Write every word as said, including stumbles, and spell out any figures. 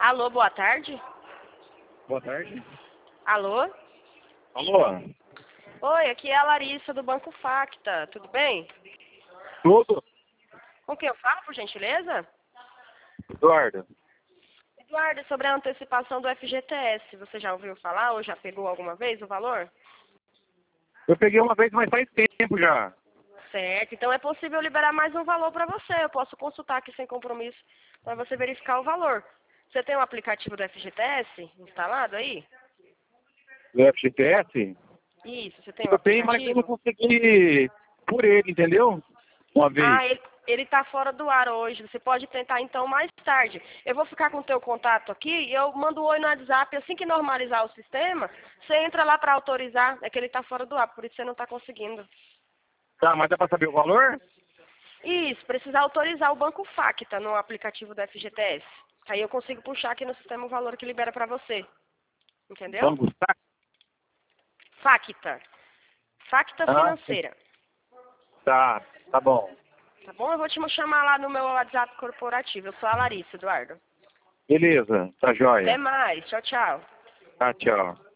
Alô, boa tarde. Boa tarde. Alô? Alô? Oi, aqui é a Larissa do Banco Facta. Tudo bem? Tudo? Com quem eu falo, por gentileza? Eduardo. Eduardo, sobre a antecipação do F G T S, você já ouviu falar ou já pegou alguma vez o valor? Eu peguei uma vez, mas faz tempo já. Certo, então é possível liberar mais um valor para você. Eu posso consultar aqui sem compromisso para você verificar o valor. Você tem o aplicativo do F G T S instalado aí? Do F G T S? Isso, você tem o Eu tenho, mas eu não aplicativo? consegui por ele, entendeu? Uma vez. Ah, ele, ele tá fora do ar hoje. Você pode tentar então mais tarde. Eu vou ficar com o teu contato aqui e eu mando um oi no WhatsApp. Assim que normalizar o sistema, você entra lá para autorizar. É que ele tá fora do ar, por isso você não tá conseguindo. Tá, mas dá pra saber o valor? Isso, precisa autorizar o Banco Facta no aplicativo do F G T S. Aí eu consigo puxar aqui no sistema o valor que libera para você. Entendeu? Vamos gostar? Facta. Facta Ah, sim. financeira. Tá, tá bom. Tá bom? Eu vou te chamar lá no meu WhatsApp corporativo. Eu sou a Larissa, Eduardo. Beleza, tá Até jóia. mais. Tchau, tchau. Tá, tchau.